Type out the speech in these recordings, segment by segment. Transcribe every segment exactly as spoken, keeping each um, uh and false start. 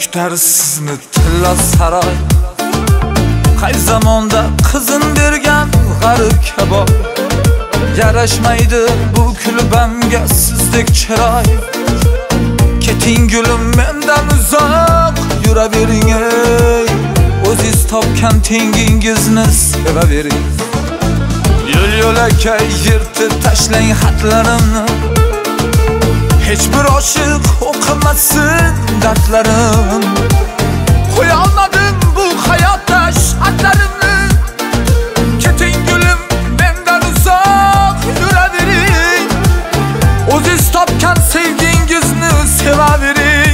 kutar sizni tilla saroy. Qay zamonda qizin bergan g'arib kabob. Yarashmaydi bu kulbamga sizdek chiroy. Keting gulim mendan uzoq yuravering ey. O'zingiz topgan tengingizni sevavering. Yo'l yo'lakay yirtib tashlang xatlarimni. Hech bir oshiq o'qimasin dardlarim. Qo'ya olmadim bu hayotda shartlarimni. Keting gulim mendan uzoq yuravering. O'zingiz topgan sevgingizni sevavering.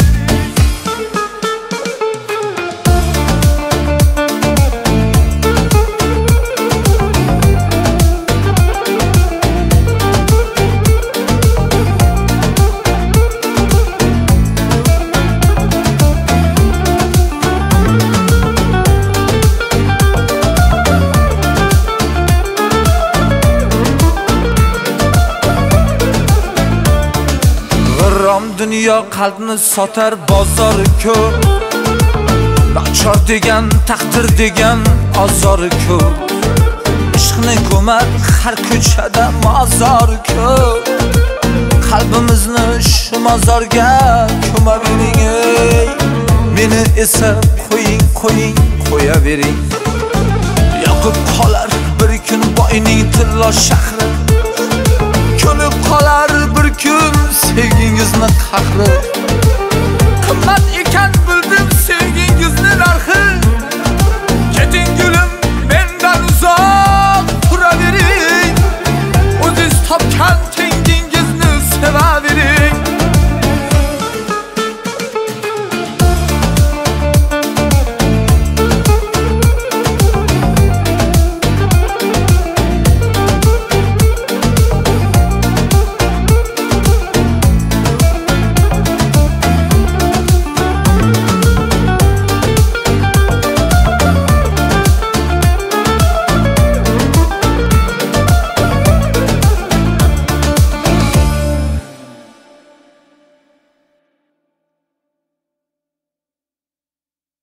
Dünya qalbni sotar bozor ko'p. Nachor degan taqdir degan azor ko'p. Ishqni ko'mar har ko'chada mozor ko'p. Qalbimizni shu mozorga ko'mavering ey. Meni esa qo'ying qo'ying qo'yavering. Yoqib qolar bir kun boyning tilla shahri. Ko'nib qolar bir kun sevgingizni qahri.